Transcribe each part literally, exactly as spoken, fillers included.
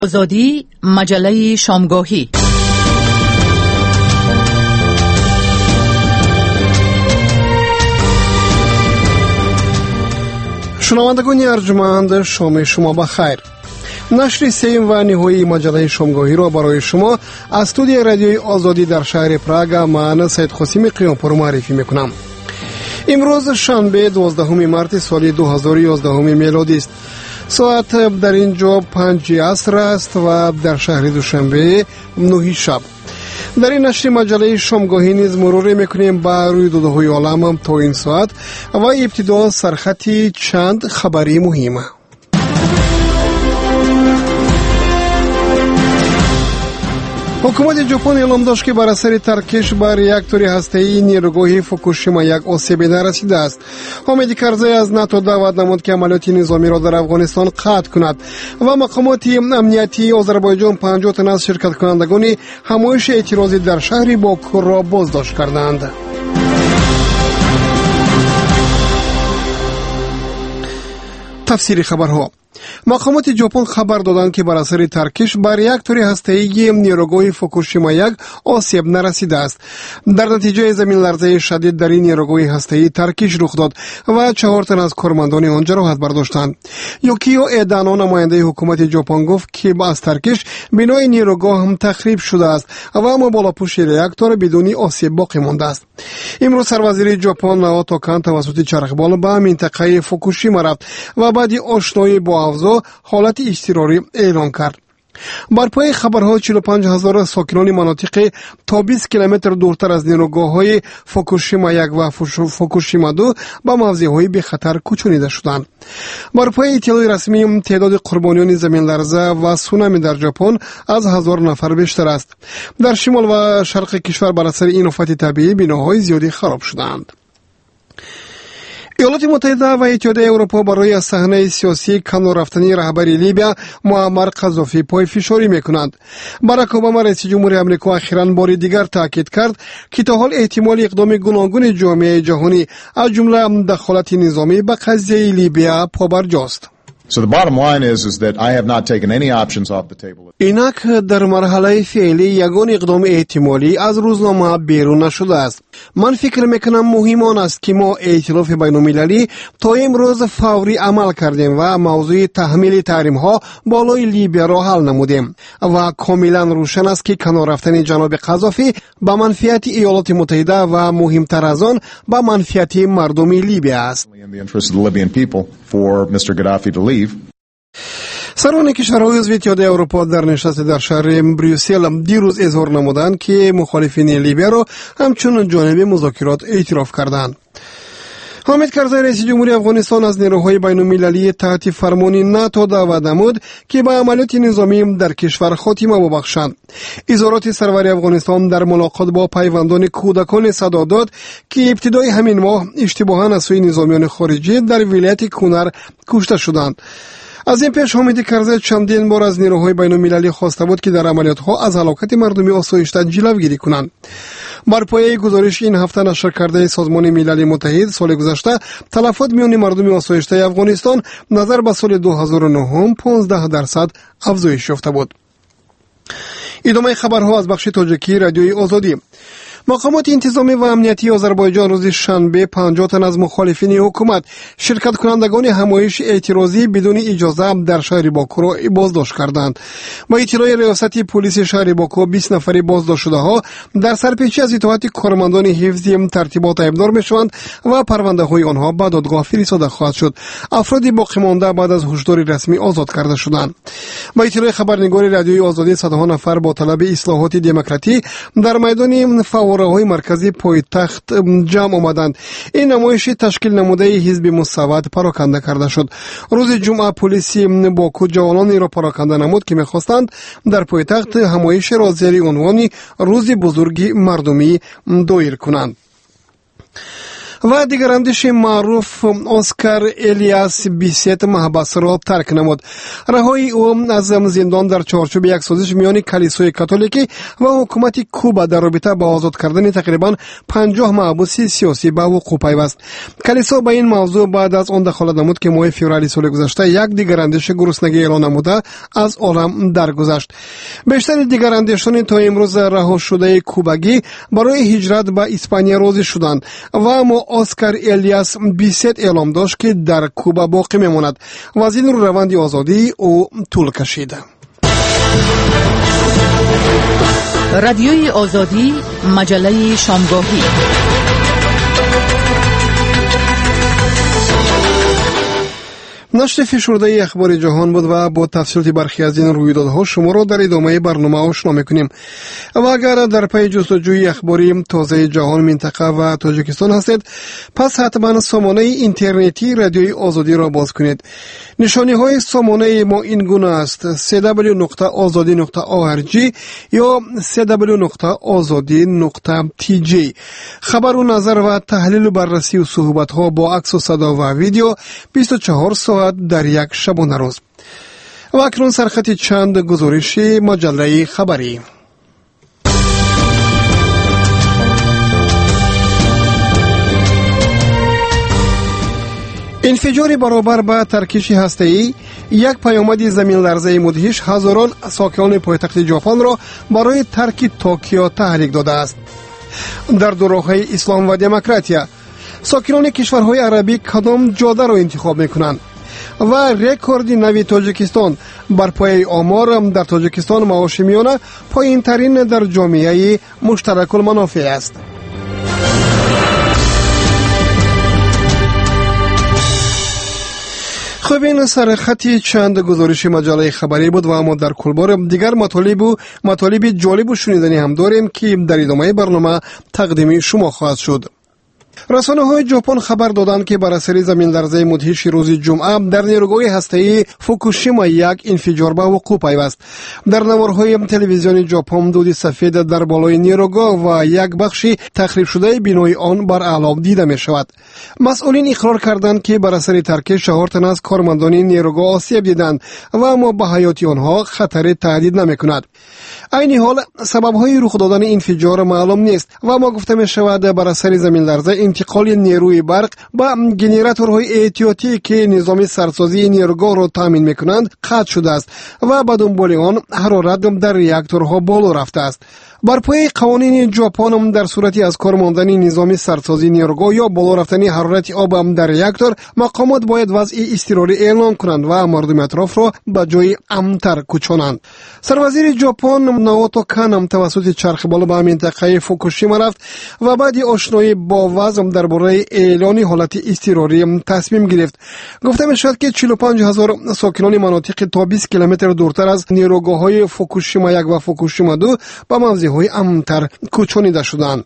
آزادی مجله شامگاهی. شنوندگان ارجمند، شام شما بخیر. نشر سیم و نهایی مجله شامگاهی را برای شما از استودیوی رادیوی آزادی در شهر پراگ من سید قاسم قیامپور معرفی میکنم. امروز شنبه دوازدهم مارس سال دو هزار و یازده میلادی است. ساعت در اینجا پنج عصر است و در شهر دوشنبه نه شب. در این نشر مجله شامگاهی نیز مرور میکنیم با رویدادهای عالم تا این ساعت و ابتدا سرخطی چند خبری مهمه. حکومت ژاپن اعلام داشت که بر اثر ترکش بر реактор هسته‌ای نیروگاه فوکوشیما یک آسیبی نرسیده است. حامد کرزی از ناتو دعوت نمود که عملیات نظامی را در افغانستان قطع کند و مقامات امنیتی آذربایجان پنجاه تن از شرکت کنندگان همایش اعتراضی در شهر باکو را بازداشت کردند. تفسیر خبرها. مقامات ژاپن خبر دادند که بر اثر ترکش بر реактор هسته‌ای نیروگاه فوکوشیما یک آسیب نرسیده است. در نتیجه زمین لرزه شدید در این نیروگاه هسته‌ای ترکش رخ داد و چهار تن از کارمندان آن جراحت برداشتند. یوکیو ایدانو نماینده حکومت ژاپن گفت که با از ترکش بنای نیروگاه هم تخریب شده است و اما بالاپوش реактор بدون آسیب باقی مانده است. امروز سروزیر ژاپن ناوتو کان توسط چرخبال به منطقه فوکوشیما رفت و بعد آشنایی با اوضاع حالت اضطراری اعلام کرد. بر پای خبرها چهل و پنج هزار ساکنان مناطق تا بیست کیلومتر دورتر از نیروگاه‌های فوکوشیما یک و فوکوشیما دو به موضع‌های به خطر کوچانیده شدند. بر پای اطلاع رسمی تعداد قربانیان زمین لرزه و سونامی در ژاپن از هزار نفر بیشتر است. در شمال و شرق کشور بر اثر این آفت طبیعی بناهای زیادی خراب شدند. ایالات متحده و اتحادیه اروپا برای از صحنه سیاسی کنار رفتنی رهبر لیبیا معمر قذافی پای فشاری میکنند. باراک اوباما رئیس جمهور آمریکا اخیراً بار دیگر تاکید کرد که تا حال احتمال اقدام گوناگون جامعه جهانی از جمله دخالت نظامی به قضیه لیبیا پابرجاست. So the bottom line is is that I have not taken any options off the table. اینک در مرحله فعلی یگان اقدام احتمالی از روزنامه بیرون نشده است. من فکر میکنم مهم آن است که ما ائتلاف بین‌المللی تا امروز فوری عمل کردیم و موضوع تحمیل تحریم ها بالای لیبیا را حل نمودیم و کاملا روشن است که کنار رفتن جناب قذافی به منفعت ایالات متحده و مهمتر از آن به منفعت مردم لیبیا است. سران کشورهای عضو اتحادیه اروپا در نشست در شهر بریوسل دیروز اظهار نمودند که مخالفین لیبیا را همچون جانبی مذاکرات اعتراف کردند. حامد کرزی رئیس جمهوری افغانستان از نیروهای بین‌المللی تحت فرمان ناتو دعوت نمود که به عملیات نظامی در کشور خاتمه ببخشند. اظهارات سرور افغانستان در ملاقات با پیوندان کودکان صدا داد که ابتدای همین ماه اشتباهاً از سوی نظامیان خارجی در ولایت کنر کشته شدند. از این پیش حامد کرزی چندین بار از نیروهای بین‌المللی خواسته بود که در عملیات‌ها از هلاکت مردم آسایشته جلوگیری کنند. بر پایه گزارش این هفته نشر کرده سازمان ملل متحد سال گذشته تلفات میان مردم آسایشته افغانستان نظر به سال دو هزار و نه پانزده درصد افزایش یافته بود. ادامه خبرها از بخش تاجیکی رادیوی آزادی. مقامات انتظامی و امنیتی آذربایجان روز شنبه پنجاه تن از مخالفین حکومت شرکت کنندگان همایش اعتراضی بدون اجازه در شهر باکو را بازداشت کردند. با اطلاع ریاست پلیس شهر باکو بیست نفر بازداشت شده ها در سرپیچی از اطاعت کارمندان حفظی ترتیبات ایبدار میشوند و پرونده های آنها به دادگاه فرستاده خواهد شد. افراد باقی مانده بعد از هشدار رسمی آزاد کرده شدند. با اطلاع خبرنگار رادیوی آزادی صدها نفر با طلب اصلاحات دموکراتی در میدان های مرکزی پایتخت جمع آمدند. این نمایش تشکیل نموده حزب مساوات پراکنده کرده شد. روز جمعه پلیس باکو جوانانی را پراکنده نمود که میخواستند در پایتخت همایش را زیر عنوان روز بزرگ مردمی دایر کنند. و دیگر اندیش معروف اسکار الیاس بیست محبس را ترک نمود. رهایی او از زندان در چارچوب یک سازش میان کلیسای کاتولیکی و حکومت کوبا در رابطه با آزاد کردن تقریبا پنجاه محبوس سیاسی به وقوع پیوست. کلیسا به این موضوع بعد از آن دخالت نمود که ماه فوریه سال گذشته یک دیگر اندیش گرسنگی اعلان نموده از عالم درگذشت. بیشتر دیگر اندیشان تا امروز رها شده کوباگی برای هجرت به اسپانیا راضی شدند و اما اسکار الیاس بیست اعلام داشت که در کوبا باقی میماند و از این رو روند آزادی او طول کشید. رادیوی آزادی، مجله شامگاهی. نشر فشرده اخبار جهان بود و با تفصیلات برخی از این رویدادها شما را در ادامه برنامه آشنا می‌کنیم. و اگر در پی جستجوی اخباری تازه جهان، منطقه و تاجیکستان هستید، پس حتما سامانه اینترنتی رادیوی آزادی را باز کنید. نشانی های سامانه ما این گونه است: دبلیو دبلیو دبلیو نقطه آزادی نقطه او ار جی یا دبلیو دبلیو دبلیو نقطه آزادی نقطه تی جی. خبر و نظر و تحلیل و بررسی و صحبت ها با عکس و صدا و ویدیو بیست و چهار ساعت در یک شبانه روز. و اکنون سرخط چند گزارش مجله خبری. انفجار برابر با ترکیش هسته‌ای، یک پیامد زمین لرزه مدهش هزاران ساکنان پایتخت ژاپن را برای ترک توکیو تحریک داده است. در دو راه‌های اسلام و دموکراتیا، ساکنان کشورهای عربی کدام جاده را انتخاب می‌کنند؟ و رکورد نوی تاجیکستان بر پایه آمار در تاجیکستان معاش میانه پایین ترین در جامعه مشترک المنافع است. خب این سرخطی چند گزارش مجله خبری بود و اما در کلبار دیگر مطالب و مطالب جالب و شنیدنی هم داریم که در ادامه برنامه تقدیم شما خواهد شد. رسانه های ژاپن خبر دادند که بر اثر زمین لرزه مدهش روز جمعه در نیروگاه هسته‌ای فوکوشیما یک انفجار به وقوع پیوست. در نوارهای تلویزیون ژاپن دود سفید در بالای نیروگاه و یک بخش تخریب شده بینای آن بر اعلا دیده می شود. مسئولین اقرار کردند که بر اثر ترک چهار تن از کارمندان نیروگاه آسیب دیدند و اما به حیات آنها خطر تهدید نمی کند. عین حال سبب های رخ دادن انفجار معلوم نیست و ما گفته می شود بر اثر زمین لرزه انتقال نیروی برق با گنراتورهای احتیاطی که نظام سرسازی نیروگاه را تامین میکنند قطع شده است و به دنبال آن حرارت در ریاکتورها بالا رفته است. بر پای قوانین ژاپن در صورتی از کار ماندن نظام سرسازی نیروگاه یا بالا رفتن حرارت آب در ریاکتور، مقامات باید وضع اضطراری اعلان کنند و مردم اطراف را به جای امن‌تر کوچانند. سروزیر ژاپن ناوتو کان توسط چرخ بالا به منطقه فوکوشیما رفت و بعد آشنایی با وضع درباره اعلان حالت اضطراری تصمیم گرفت. گفته می‌شود که چهل و پنج هزار ساکنان مناطق تا بیست کیلومتر دورتر از نیروگاه‌های فوکوشیما یک و فوکوشیما دو به موضع‌های امن‌تر کوچانیده شدند.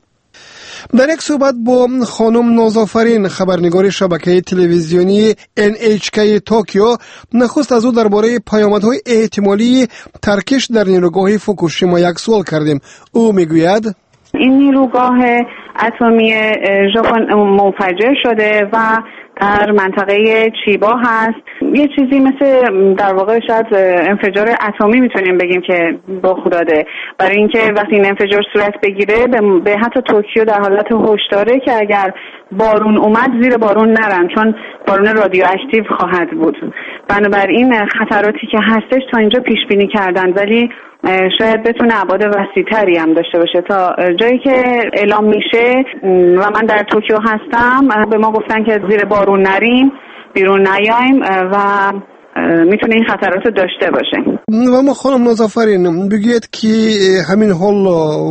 در یک صحبت با خانم نازآفرین، خبرنگار شبکه تلویزیونی ان اچ کی توکیو، نخست از او درباره پیامدهای احتمالی ترکش در نیروگاه فوکوشیما یک سوال کردیم. او میگوید این نیروگاه اتمی ژاپن منفجر شده و در منطقه چیبا هست. یه چیزی مثل در واقع شاید انفجار اتمی میتونیم بگیم که رخ داده، برای اینکه وقتی این انفجار صورت بگیره به حتی توکیو در حالت هشداره که اگر بارون اومد زیر بارون نرن، چون بارون رادیواکتیو خواهد بود. بنابراین خطراتی که هستش تا اینجا پیش بینی کردن، ولی شاید بتونه ابعاد وسیع‌تری هم داشته باشه. تا جایی که اعلام میشه و من در توکیو هستم، به ما گفتن که زیر بارون نریم، بیرون نیایم و میتونه این خطرات رو داشته باشه. و ما خانم نازآفرین بگید که همین حال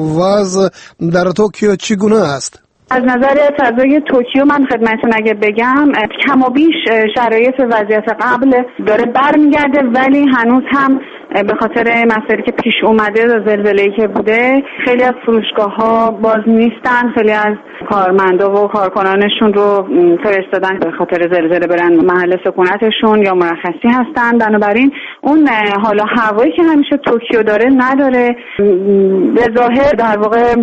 وضع در توکیو چگونه است؟ از نظر فضای توکیو من خدمتتون اگه بگم کم و بیش شرایط وضعیت قبل داره برمیگرده، ولی هنوز هم به خاطر مسائلی که پیش اومده و زلزله‌ای که بوده خیلی از فروشگاه‌ها باز نیستن، خیلی از کارمندا و کارکنانشون رو فرستادن به خاطر زلزله برن محل سکونتشون یا مرخصی هستن. بنابراین اون حالا هوایی که همیشه توکیو داره نداره. به ظاهر در واقع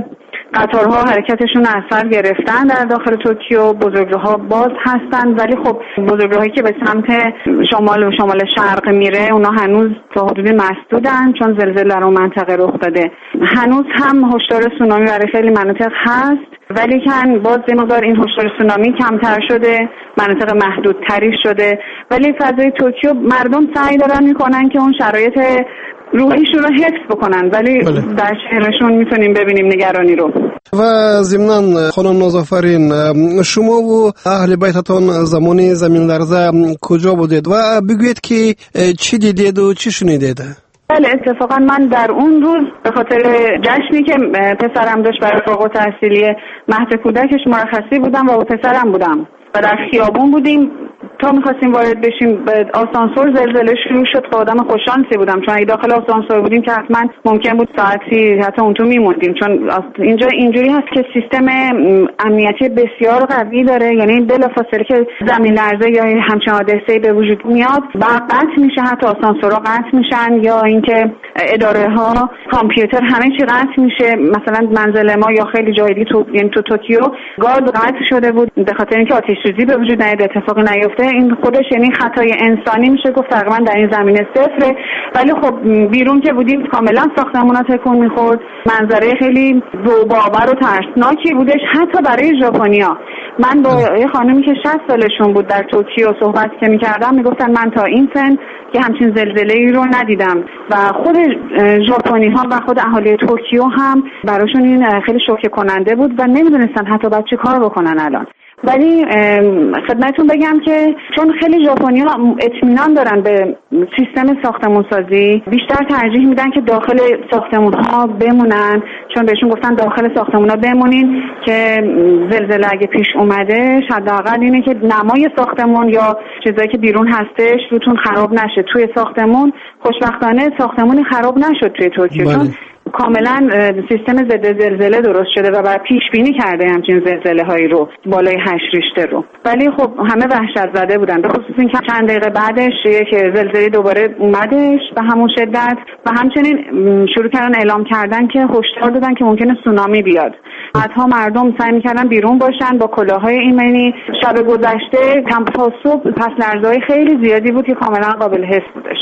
قطارها حرکتشون از سر گرفتن در داخل توکیو، بزرگراه‌ها باز هستن، ولی خب بزرگراهایی که به سمت شمال و شمال شرق میره اونا هنوز تا حدودی مسدودن چون زلزله در اون منطقه رخ داده. هنوز هم هشدار سونامی برای خیلی مناطق هست، ولی کن باز یه مقدار این هشدار سونامی کمتر شده، مناطق محدودتری شده، ولی فضای توکیو مردم سعی دارن میکنن که اون شرایط روحیشون رو حفظ بکنن، ولی بله. در شهرشون میتونیم ببینیم نگرانی رو. و ضمناً خانم نازآفرین، شما و اهل بیتتان زمان زمین لرزه کجا بودید و بگویید که چی دیدید و چی شنیدید؟ بله، اتفاقا من در اون روز به خاطر جشنی که پسرم داشت برای فوق التحصیلی مهد کودکش مرخصی بودم و با پسرم بودم و در خیابون بودیم تا می‌خواستیم وارد بشیم به آسانسور زلزله شروع شد. خب آدم خوششانسی بودم چون اگه داخل آسانسور بودیم که حتما ممکن بود ساعتی حتی اون تو میموندیم، چون اینجا اینجوری هست که سیستم امنیتی بسیار قوی داره، یعنی بلافاصله که زمین لرزه یا همچین حادثه‌ای به وجود میاد بعد قطع میشه، حتی آسانسورها قطع میشن یا اینکه اداره‌ها، کامپیوتر، همه چی قطع میشه. مثلا منزل ما یا خیلی جای دیگه تو یعنی تو توکیو گاز قطع شده بود به خاطر اینکه آتش سوزی به وجود نیاد، اتفاقی نیفته. این خودش یعنی خطای انسانی میشه گفت تقریبا در این زمینه صفره، ولی خب بیرون که بودیم کاملا ساختمان‌ها تکون میخورد، منظره خیلی ذوب‌آور و ترسناکی بودش حتی برای ژاپنیا. من با یه خانمی که شصت سالشون بود در توکیو صحبت که میکردم میگفتن من تا این سن که همچین زلزله‌ای رو ندیدم و خود ژاپنی‌ها و خود اهالی توکیو هم براشون این خیلی شوکه کننده بود و نمیدونستن حتی بعد چه کار بکنن الان. ولی خدمتتون بگم که چون خیلی ژاپنی‌ها اطمینان دارن به سیستم ساختمون سازی، بیشتر ترجیح میدن که داخل ساختمون‌ها بمونن، چون بهشون گفتن داخل ساختمون‌ها بمونین که زلزله اگه پیش اومده حداقل اینه که نمای ساختمون یا چیزایی که بیرون هستش روتون خراب نشه. توی ساختمون خوشبختانه ساختمونی خراب نشد توی توکیو، چون کاملا سیستم ضد زلزله درست شده و بعد پیش بینی کرده همچین زلزله هایی رو بالای هشت ریشتر رو. ولی خب همه وحشت زده بودن، به خصوص اینکه چند دقیقه بعدش یک زلزله دوباره اومدش به همون شدت و همچنین شروع کردن اعلام کردن که هشدار دادن که ممکنه سونامی بیاد. بعدها مردم سعی می‌کردن بیرون باشن با کلاههای ایمنی. شب گذشته تا صبح پس لرزه‌های خیلی زیادی بود که کاملا قابل حس بودش.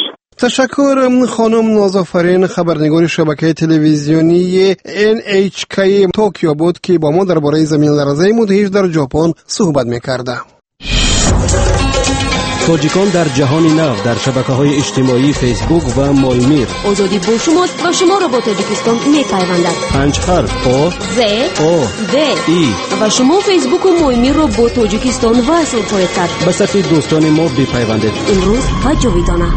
تشکر خانم نازآفرین، خبرنگار شبکه تلویزیونی ان اچ کی توکیو بود که با ما درباره زمین لرزه مدهش در ژاپن صحبت می‌کرد. تاجیکان در جهان نو در شبکه‌های اجتماعی فیسبوک و مایمیر. آزادی با شماست و شما را با تاجیکستان می‌پیوندد. پنج حرف آ ز آ د ای و شما فیسبوک و مایمیر را با تاجیکستان وصل خواهید کرد. به صف دوستان ما بپیوندید. امروز و جاویدانه.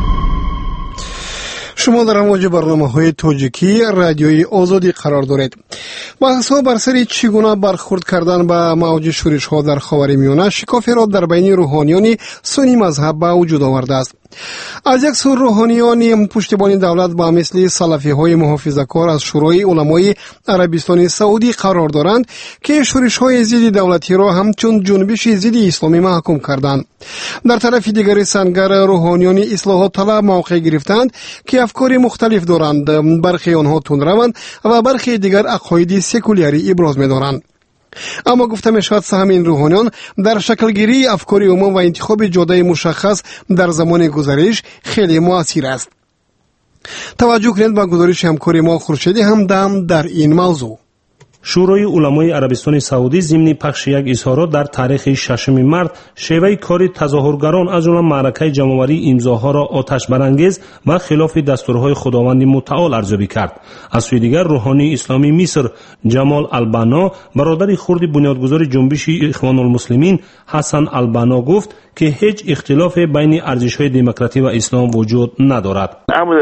شما در امواج برنامه‌های تاجیکی رادیوی آزادی قرار دارید. بحث‌ها بر سر چگونه برخورد کردن با موج شورش‌ها در خاورمیانه شکافی را در بین روحانیان سنی مذهب به وجود آورده است. از یک سو روحانیان پشتیبان دولت با مثل سلفی‌های محافظه‌کار از شورای علمای عربستان سعودی قرار دارند که شورش‌های ضد دولتی را همچون جنبش ضد اسلامی محکوم کردند. در طرف دیگر سنگر روحانیان اصلاحات طلب موقع گرفتند که افکار مختلف دارند، برخی آنها تندروند و برخی دیگر عقاید سکولاری ابراز می‌دارند. اما گفته می شود سهم این روحانیان در شکلگیری افکار عموم و انتخاب جاده مشخص در زمان گذشته خیلی مؤثر است. توجه کنید به گزارش همکار ما خورشیدی همدم در این موضوع. شورای علمای عربستان سعودی ضمن پخش یک اظهارات در تاریخ ششم مارس شیوه کار تظاهرگران از جمله معرکه جمع‌آوری امضاها را آتش برانگیز و خلاف دستورهای خداوند متعال ارزیابی کرد. از سوی دیگر روحانی اسلامی مصر جمال البنا برادر خرد بنیادگذار جنبش اخوان المسلمین حسن البنا گفت که هیچ اختلاف بین ارزش‌های دموکراسی و اسلام وجود ندارد.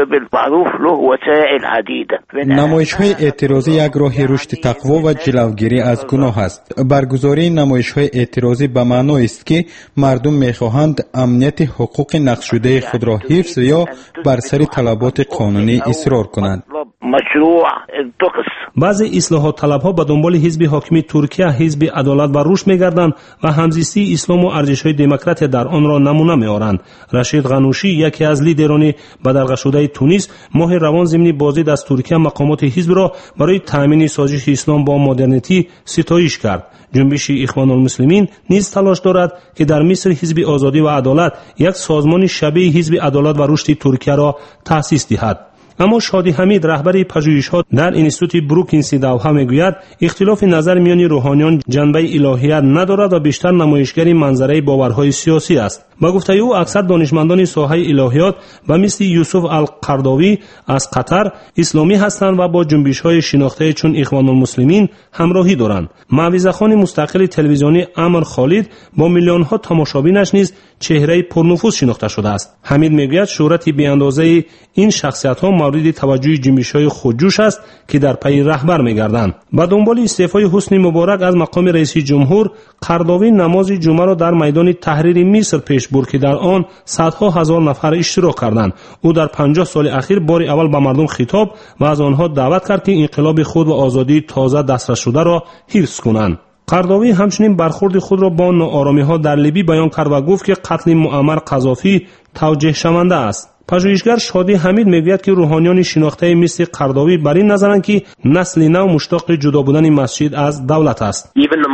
نمایش‌های اعتراضی یک راه رشد تقوا و جلوگیری از گناه است. برگزاری نمایش‌های اعتراضی به معنی است که مردم می‌خواهند امنیت حقوق نقض شده خود را حفظ یا بر سر طلبات قانونی اصرار کنند. مشروع دو قسم. بعضی اصلاحات طلبها به دنبال حزب حاکم ترکیه حزب عدالت و رشد می‌گردند و همزیستی اسلام و ارزش‌های دموکراتی در آن را نمونه می‌آورند. رشید غنوشی یکی از لیدران بدرقه شده تونس ماه روان ضمن بازدید از ترکیه مقامات حزب را برای تامین سازش اسلام با مدرنیتی ستایش کرد. جنبش اخوان المسلمین نیز تلاش دارد که در مصر حزب آزادی و عدالت یک سازمان شبیه حزب عدالت و رشد ترکیه را تأسیس دهد. اما شادی حمید رهبر پژوهش‌ها در انستیتوت بروکینز دوحه میگوید اختلاف نظر میان روحانیان جنبه الهیت ندارد و بیشتر نمایشگر منظره باورهای سیاسی است. با گفته او اکثر دانشمندان ساحه الهیات و مثل یوسف القرداوی از قطر اسلامی هستند و با جنبش‌های شناخته چون اخوان المسلمین همراهی دارند. معوضه‌خوان مستقل تلویزیونی امر خالد با میلیون‌ها تماشابینش نیز چهره پرنفوذ شناخته شده است. حمید میگوید شهرت بی‌اندازه این شخصیت‌ها مورد توجه جنبش‌های خودجوش است که در پی رهبر می‌گردند. با دنبال استعفای حسنی مبارک از مقام رئیس جمهور، قرداوی نماز جمعه را در میدان تحریر مصر پیش برد که در آن صدها هزار نفر اشتراک کردند. او در پنجاه سال اخیر بار اول به مردم خطاب و از آنها دعوت کرد که انقلاب خود و آزادی تازه دسترس شده را حفظ کنند. قرداوی همچنین برخورد خود را با ناآرامی‌ها در لیبی بیان کرد و گفت که قتل معمر قذافی توجیه شونده است. پژوهشگر شادی حمید میگوید که روحانیان شناخته مثل قرداوی بر این نظرند که نسل نو مشتاق جدا بودن مسجد از دولت است.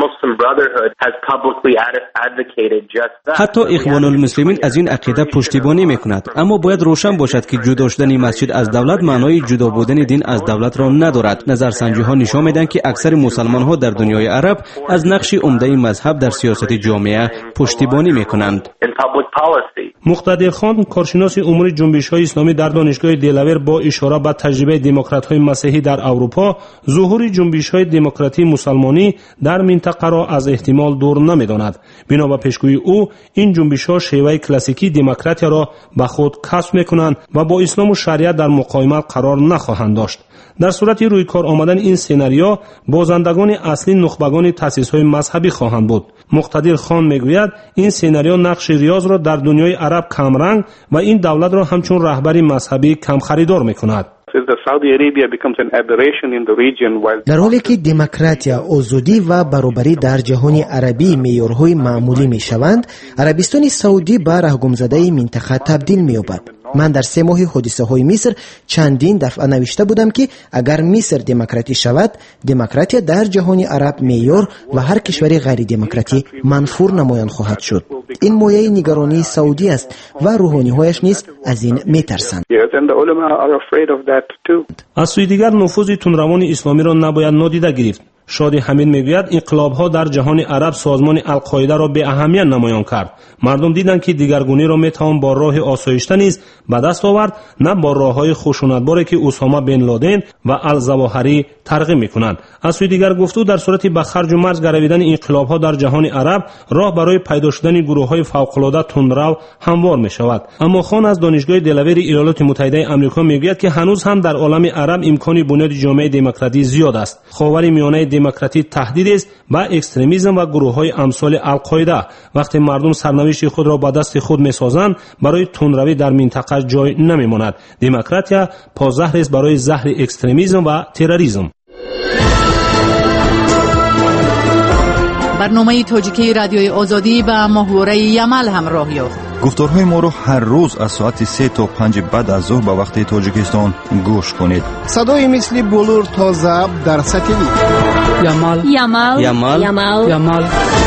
حتی اخوان المسلمین از این عقیده پشتیبانی میکند، اما باید روشن باشد که جدا شدن مسجد از دولت معنای جدا بودن دین از دولت را ندارد. نظرسنجی ها نشان میدهند که اکثر مسلمان ها در دنیای عرب از نقش عمده مذهب در سیاست جامعه پشتیبانی میکنند. مقتدر خان کارشناس امور جنبش‌های اسلامی در دانشگاه دلاور با اشاره به تجربه دموکرات‌های مسیحی در اروپا ظهور جنبش‌های دموکراتی مسلمانی در منطقه را از احتمال دور نمی‌داند. بنا به پیشگویی او این جنبش‌ها شیوه کلاسیکی دموکراتی را به خود کسب می‌کنند و با اسلام و شریعت در مقایمت قرار نخواهند داشت. در صورت روی کار آمدن این سناریو بازندگان اصلی نخبگان تأسیس‌های مذهبی خواهند بود. مقتدر خان میگوید این سناریو نقش ریاض را در دنیای عرب کمرنگ و این دولت را همچون رهبری مذهبی کم خریدار میکند. در حالی که دموکراتیا، آزادی و برابری در جهان عربی معیارهای معمولی میشوند، عربستان سعودی به رهگمزده منطقه تبدیل مییابد. من در سه ماه حادثه های مصر چندین دفعه نوشته بودم که اگر مصر دموکراتی شود، دموکراتیا در جهان عرب معیار و هر کشور غیر دموکراتی منفور نمایان خواهد شد. این مایه نگرانی سعودی است و روحانی هایش نیز از این میترسند. از سوی دیگر نفوذ تندروان اسلامی را نباید نادیده گرفت. شادی حمید میگوید انقلاب‌ها در جهان عرب سازمان القاعده را به اهمیت نمایان کرد. مردم دیدند که دیگرگونی را میتوان با راه آسایشته نیز به دست آورد، نه با راه‌های خشونتباری که اسامه بن لادن و الظواهری ترغیب می‌کنند. از سوی دیگر گفتو در صورت به خرج و مرز گرویدن انقلاب‌ها در جهان عرب راه برای پیدا شدن گروه‌های فوق‌العاده تندرو هموار می‌شود. اما خان از دانشگاه دلاور ایالات متحده آمریکا میگوید که هنوز هم در عالم عرب امکان بنیاد جامعه دموکراتی زیاد است. خاور میانه دموکراتی تهدید است با اکستریمیسم و گروه‌های امثال القاعده. وقتی مردم سرنوشت خود را با دست خود می‌سازند، برای تندروی در منطقه جای نمی‌ماند. دموکراتیا پازهر است برای زهر اکستریمیسم و تروریسم. برنامه تاجیکی رادیوی آزادی با محوره یمل همراه یافت. گفتارهای ما رو هر روز از ساعت سه تا پنج بعد از ظهر به وقت تاجیکستان گوش کنید. صدای مثل بلور تا ضبط در ساتلیت. یمل یمل یمل یمل یمل.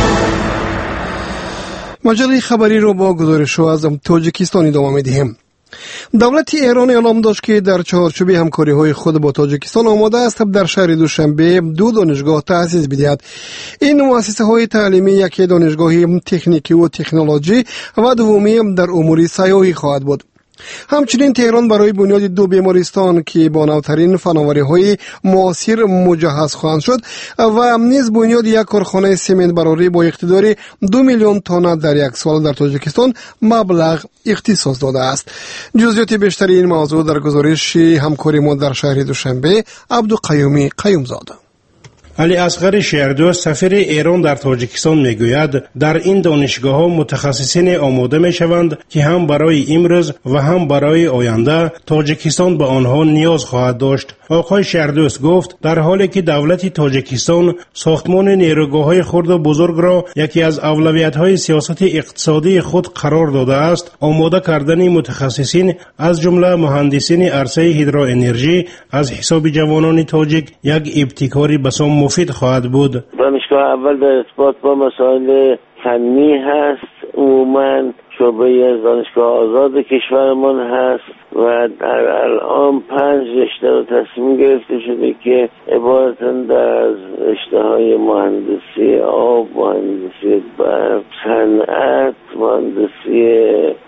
مجله خبری رو با گزارش از تاجیکستان ادامه می‌دهیم. دولت ایران اعلام داشت که در چهارچوب همکاری‌های خود با تاجیکستان آماده است در شهر دوشنبه دو دانشگاه تأسیس بدهد. این مؤسسه‌های تعلیمی یکی دانشگاه تکنیکی و تکنولوژی و دومی در امور سیاحی خواهد بود. همچنین تهران برای بنیاد دو بیمارستان که با نوترین فناوری‌های معاصر مجهز خواهند شد و نیز بنیاد یک کارخانه سمنت براری با اقتدار دو میلیون تن در یک سال در تاجیکستان مبلغ اختصاص داده است. جزئیات بیشتری این موضوع در گزارش همکاری ما در شهر دوشنبه عبدالقیومی قیومزاده. علی اصغر شیردوست سفیر ایران در تاجیکستان میگوید در این دانشگاه ها متخصصین آماده می شوند که هم برای امروز و هم برای آینده تاجیکستان به آنها نیاز خواهد داشت. آقای شیردوست گفت در حالی که دولت تاجیکستان ساختمان نیروگاه‌های خرد و بزرگ را یکی از اولویت‌های سیاست اقتصادی خود قرار داده است، آماده کردن متخصصین از جمله مهندسین عرصه هیدروانرژی از حساب جوانان تاجیک یک ابتکاری بسیار مفید خواهد بود. دانشگاه اول در ارتباط با مسائل فنی هست، عموماً شعبه از دانشگاه آزاد کشورمان هست و در الان پنج رشته رو تصمیم گرفته شده که عبارتند از رشته های مهندسی آب، مهندسی برق، صنعت، مهندسی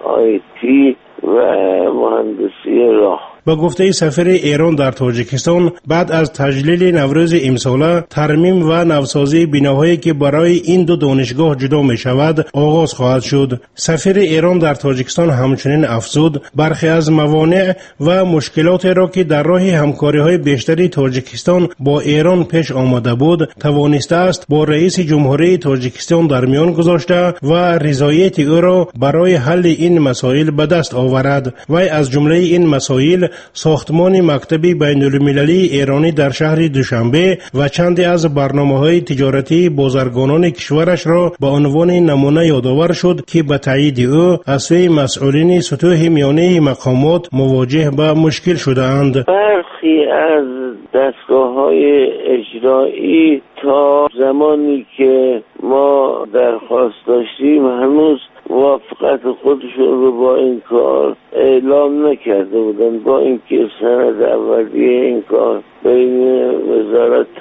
آیتی و مهندسی راه. با گفته سفیر ایران در تاجیکستان بعد از تجلیل نوروز امساله ترمیم و نوسازی بناهایی که برای این دو دانشگاه جدا می شود آغاز خواهد شد. سفیر ایران در تاجیکستان همچنین افزود برخی از موانع و مشکلات را که در راه همکاری های بیشتری تاجیکستان با ایران پیش آمده بود توانسته است با رئیس جمهوری تاجیکستان در میان گذاشته و رضایت او را برای حل این مسائل به دست آورد. وی از جمله این مسائل ساختمان مکتب بین المللی ایرانی در شهر دوشنبه و چندی از برنامه‌های تجارتی بازرگانان کشورش را به عنوان نمونه یادآور شد که به تایید او از سوی مسئولین سطوح میانه مقامات مواجه به مشکل شده‌اند. برخی از دستگاه‌های اجرایی تا زمانی که ما درخواست داشتیم هنوز موافقت خودشون رو با این کار اعلام نکرده بودن، با اینکه سند اولیه این کار بین وزارت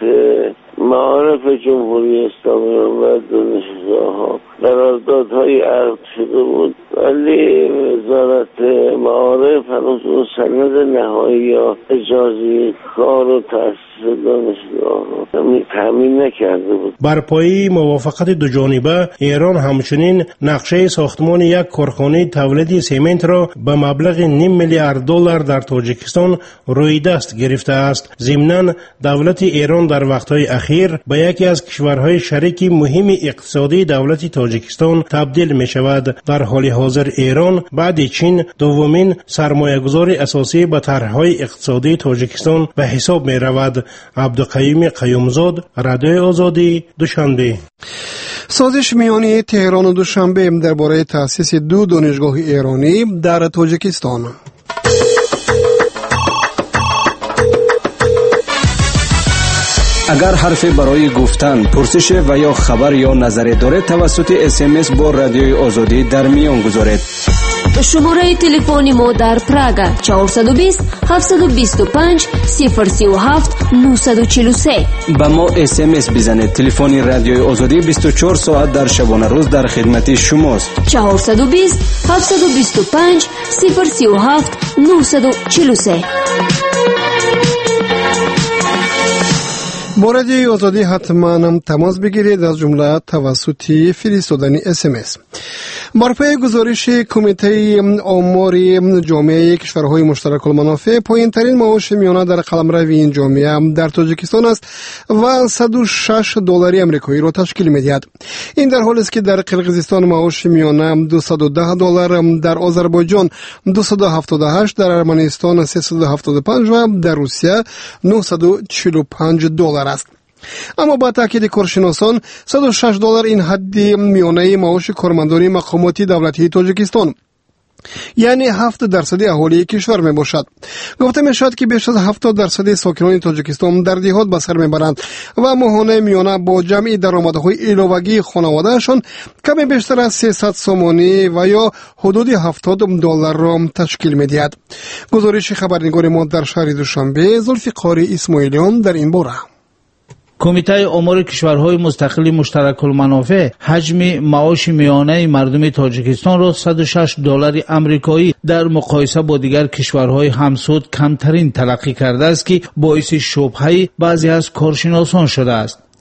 معارف جمهوری اسلامی و دانشگاه‌ها قراردادهای عقد شده بود، ولی وزارت معارف هنوز اون سند نهایی یا اجازه کار و تأسیس دانشگاه رو تامین نکرده بود. بر پایه موافقت دو جانبه ایران همچنین نقشه ساختمان یک کارخانه تولید سمنت را به مبلغ نیم میلیارد دلار در تاجیکستان روی دست گرفته است. ضمناً دولت ایران در وقت‌های اخیر به یکی از کشورهای شریک مهم اقتصادی دولت تاجیکستان تبدیل می شود. در حال حاضر ایران بعد چین دومین سرمایه‌گذار اساسی به طرح‌های اقتصادی تاجیکستان به حساب می رود. عبدالقیوم قیومزاد، رادیوی آزادی، دوشنبه. سازش میانی تهران و دوشنبه درباره تأسیس دو دانشگاه ایرانی در تاجیکستان. اگر حرفی برای گفتن، پرسش و یا خبر یا نظری دارید توسط اس ام اس با رادیوی آزادی در میان گذارید. شماره تلفن ما در پراگ چهارصد و بیست هفتصد و بیست و پنج صفر سی و هفت نهصد و چهل و سه. به ما اس ام اس بزنید. تلفن رادیوی آزادی بیست و چهار ساعت در شبانه روز در خدمت شماست. چهارصد و بیست هفتصد و بیست و پنج صفر سی و هفت نهصد و چهل و سه. با رادیوی آزادی حتما تماس بگیرید، از جمله توسط فرستادن اس ام اس. بر پای گزارش کمیته آمار جامعه کشورهای مشترک المنافع، پایین‌ترین معاش میانه در قلمرو این جامعه در تاجیکستان است و صد و شش دلار آمریکایی را تشکیل می‌دهد. این در حالی است که در قرقیزستان معاش میانه دویست و ده دلار، در آذربایجان دویست و هفتاد و هشت، در ارمنستان سیصد و هفتاد و پنج و در روسیه نهصد و چهل و پنج دلار است. اما با تاکید کارشناسان صد و شش دلار این حد میانه معاش کارمندان مقامات دولتی تاجیکستان، یعنی هفت درصد اهالی کشور می باشد. گفته می شود که بیش از هفتاد درصد ساکنان تاجیکستان در دیهات به سر می برند و ماهانه میانه با جمع درآمدهای علاوگی خانوادهشان کمی بیشتر از سیصد سومانی و یا حدود هفتاد دلار را تشکیل می دهد. گزارش خبرنگار ما در شهر دوشنبه ذوالفقار اسماعیلیان در این باره. کمیته آمار کشورهای مستقل مشترک المنافع حجم معاش میانه مردم تاجیکستان را صد و شش دلار آمریکایی در مقایسه با دیگر کشورهای همسود کمترین تلقی کرده است که باعث شبهه بعضی از کارشناسان شده است.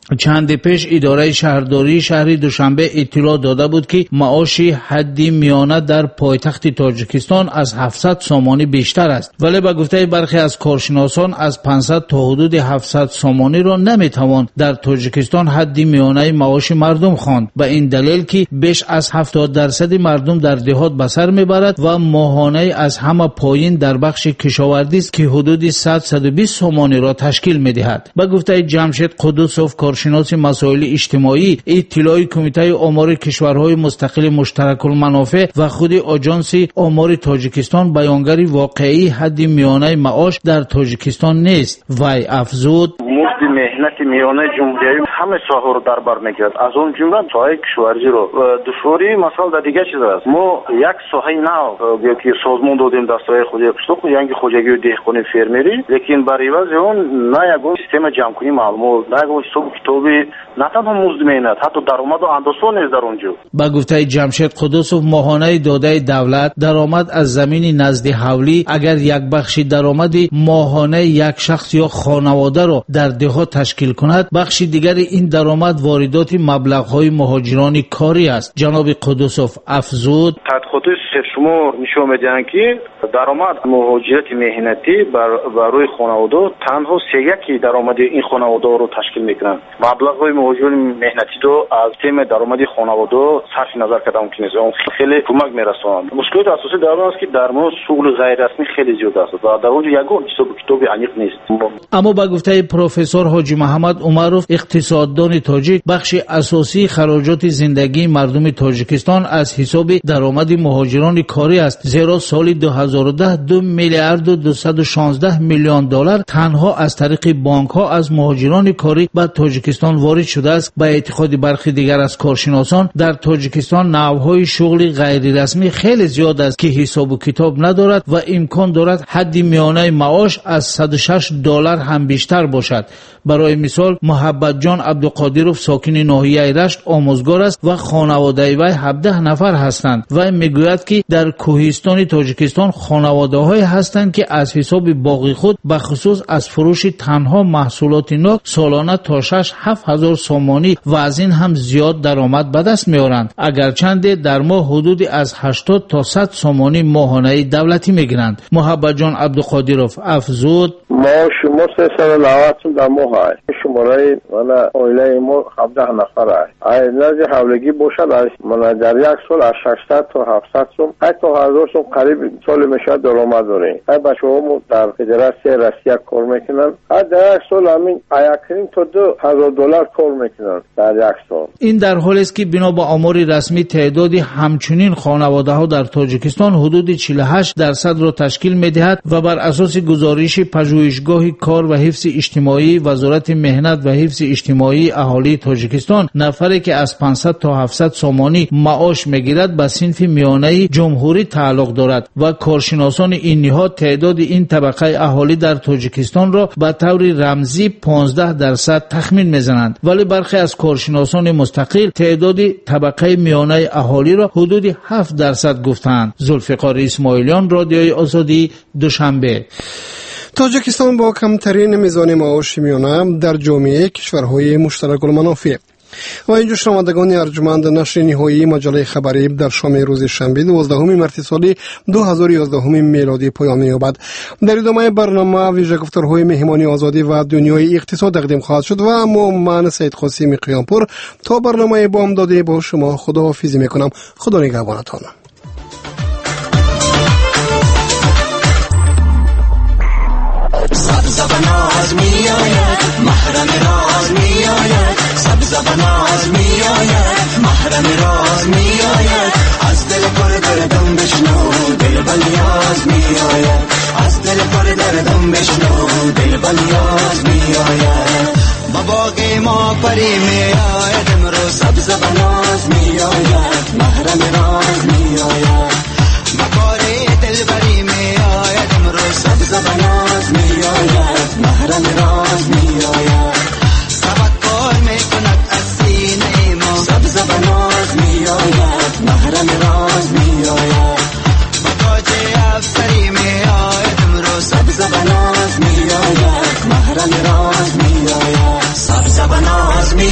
چند پیش اداره شهرداری شهر دوشنبه اطلاع داده بود که معاش حدی میانه در پایتخت تاجیکستان از هفتصد سومانی بیشتر است، ولی به گفته برخی از کارشناسان از پانصد تا حدود هفتصد سومانی را نمیتوان در تاجیکستان حدی میانه معاش مردم خواند، به این دلیل که بیش از هفتاد درصد مردم در دهات به سر میبرد و ماهانه از همه پایین در بخش کشاورزی است که حدود صد تا صد و بیست سومانی را تشکیل میدهد. به گفته جمشید قدوسوف کارشناس مسائل اجتماعی، اطلاع کمیته آمار کشورهای مستقل مشترک المنافع و خود آژانس آمار تاجیکستان بیانگر واقعی حد میانه معاش در تاجیکستان نیست. وی افزود: مزد مهنت میانه جمهوری همه ساحه رو در بر میگیرد، از اون جمله ساحه کشاورزی رو. دشواری مثلا در دیگه چیز است. ما یک ساحه نو که سازمان دادیم در ساحه خودی قشتوق یعنی خوجگی و دهقانی فرمری، لیکن برای عوض اون نه یک سیستم جمع کنی معلومات، نه یک حساب کتابی، نه تنها مزد مهنت، حتی درآمد و اندازه نیست در اونجا. با گفته جمشید قدوسوف ماهانه داده دولت درآمد از زمین نزد حولی اگر یک بخشی درآمد ماهانه یک شخص یا خانواده را در دهات تشکیل کند، بخشی دیگر این درآمد واردات مبلغ‌های مهاجران کاری است. جناب قدوسوف افزود: تحقیقات شما نشون میدهند که درآمد مهاجرت مهنتی بر بر روی خانواده تنها سه یکی درآمد این خانواده رو تشکیل میکنند. مبلغ‌های مهاجران مهنتی رو از تیم درآمد خانواده صرف نظر کرده ممکن است اون خیلی کمک میرساند. مشکلات اساسی در اون است که در مورد شغل غیر رسمی خیلی زیاد است و در اونجا یگان حساب کتابی عمیق نیست. اما با گفته پروفسور حاجی محمد عمروف اقتصاددان تاجیک، بخش اساسی خراجات زندگی مردم تاجیکستان از حساب درآمد مهاجران کاری است، زیرا سال دو هزار و ده دو میلیارد و دویست و شانزده میلیون دلار تنها از طریق بانک ها از مهاجران کاری به تاجیکستان وارد شده است. به اعتقاد برخی دیگر از کارشناسان در تاجیکستان نوع‌های شغل غیر رسمی خیلی زیاد است که حساب و کتاب ندارد و امکان دارد حد میانه معاش از صد و شش دلار هم بیشتر باشد. برای مثال محبت جان عبدالقادرов ساکن ناحیه رشت آموزگار است و خانواده وی هفده نفر هستند و میگوید که در کوهستان تاجیکستان خانواده‌هایی هستند که از حساب باقی خود به خصوص از فروش تنها محصولات نو سالانه تا شش هفت هزار سومانی و از این هم زیاد درآمد به دست میارند، اگرچند در ماه حدود از هشتاد تا صد سومانی ماهانه دولتی میگیرند. محبت جان عبدالقادرov افزود: ما شما سیصد و نود در ماه است. شماره من اویله ما هفده نفر است. از نزد حولگی باشد من در یک سال از ششصد تا هفتصد سوم حتی هزار سوم قریب سال میشه درآمد داریم. ای بچه‌ها در فدراسیون روسیه کار میکنن. در یک سال همین یک تا دو هزار دلار کار میکنن در یک سال. این در حالی است که بنا به آمار رسمی تعداد همچنین خانواده‌ها در تاجیکستان حدود چهل و هشت درصد را تشکیل می‌دهد و بر اساس گزارش پژوهشگاه کار و حفظ اجتماعی وزارت مهنت و حفظ اجتماعی اهالی تاجیکستان، نفری که از پانصد تا هفتصد سومانی معاش میگیرد به صنف میانه جمهوری تعلق دارد و کارشناسان این نهاد تعداد این طبقه اهالی در تاجیکستان را به طور رمزی پانزده درصد تخمین میزنند، ولی برخی از کارشناسان مستقل تعداد طبقه میانه اهالی را حدود هفت درصد گفتند. ذوالفقار اسماعیلیان، رادیوی آزادی، دوشنبه. تاجیکستان با کمترین میزان معاش میانه در جامعه کشورهای مشترک المنافع و اینجا شنوندگان ارجمند، نشر نهایی مجله خبری در شام روز شنبه دوازدهم مارس سال دو هزار و یازده میلادی پایان می‌یابد. در ادامه برنامه ویژه گفتارهای مهمانی آزادی و دنیای اقتصاد تقدیم خواهد شد و اما من سید قاسم قیامپور تا برنامه بامدادی با شما خداحافظی میکنم. خدا نگهبانتان. سبز بناز می آید محرم راز می آید، سبز بناز می آید محرم راز می آید، از دل پر دردم بشنو دل بلیاز می آید، از دل پر دردم بشنو دل بلیاز می آید. با باغ ما پری می آید امروز سبز بناز می آید محرم راز می آید، مکاری دلبری می آید امروز سبز بناز می آید محرم راز می آید، توکل می کند از سینه ما سبز بناز می آید محرم راز می آید، با تاج افسری می آید امروز سبز بناز می آید محرم راز می آید، سبز بناز می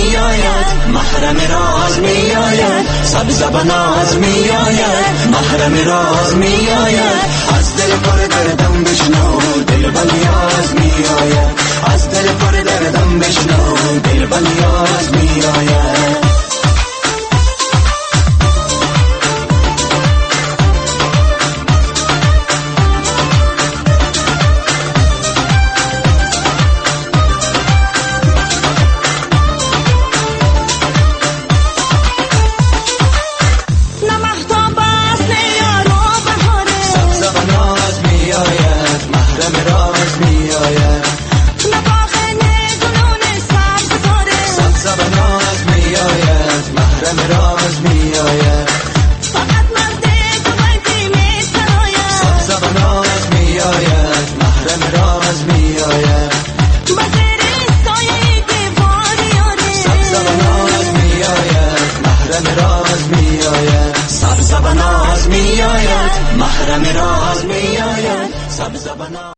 سبز بناز می آید محرم راز می آید از دل پر دردم بشنو دل بلیاز می آید از دل پر دردم بشنو دل بلیاز می آید محرم راز می آید سبز بناز